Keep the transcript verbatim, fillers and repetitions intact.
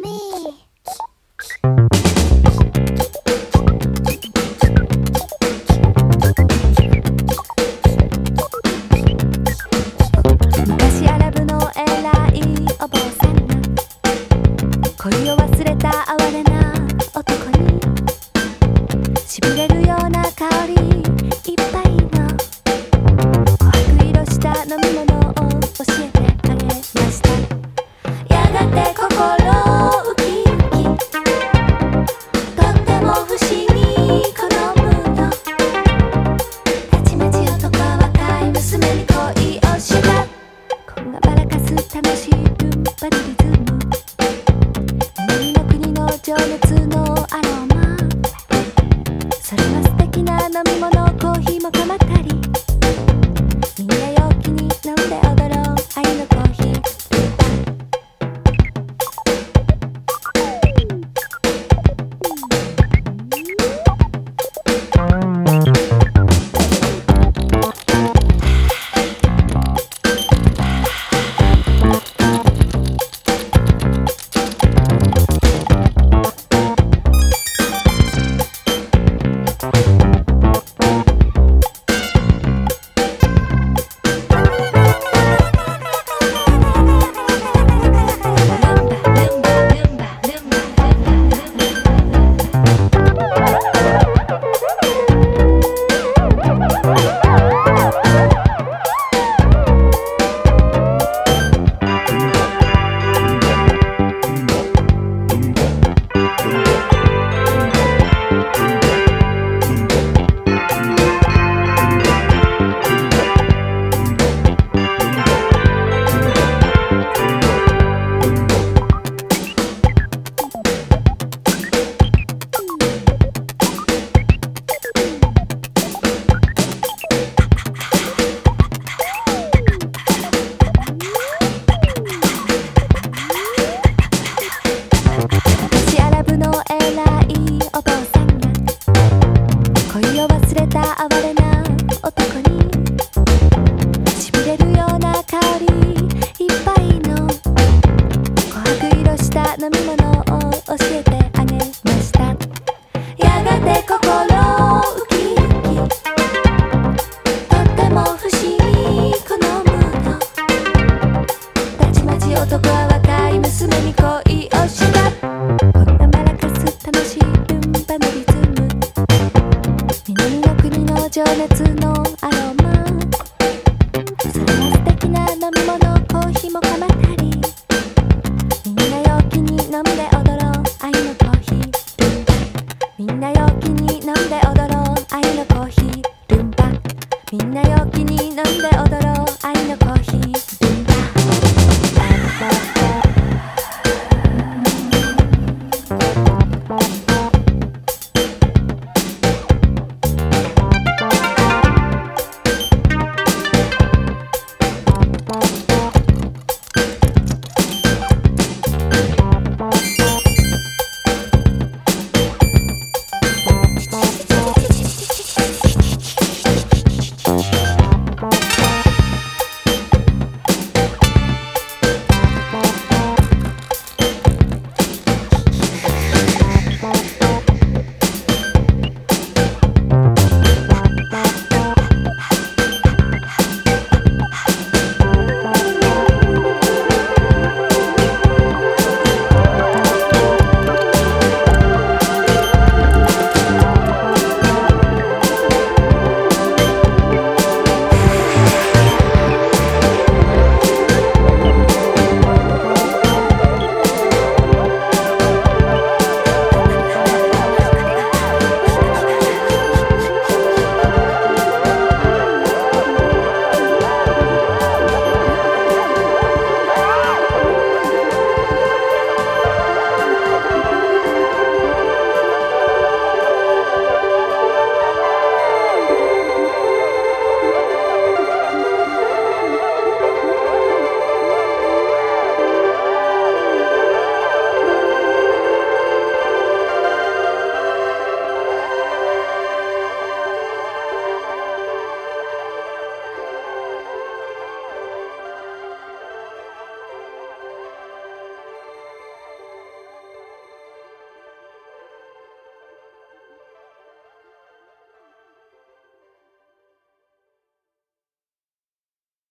昔アラブの偉いお坊さんが恋を忘れた哀れな男に痺れるような香りいっぱいの琥珀色した飲み物を教えてあげました。やがて心ウキウキ、とっても不思議このムード、たちまち男は若い娘に恋をした。こんがばらかす楽しいルンバリリズム、南の国の情熱のアロマ、それは素敵な飲み物、コーヒーもかまったり、みんな陽気に飲んで踊ろう愛のコーヒー。昔アラブの偉いお坊さんが恋を忘れた哀れな男に痺れるような香りいっぱいの琥珀色した飲み物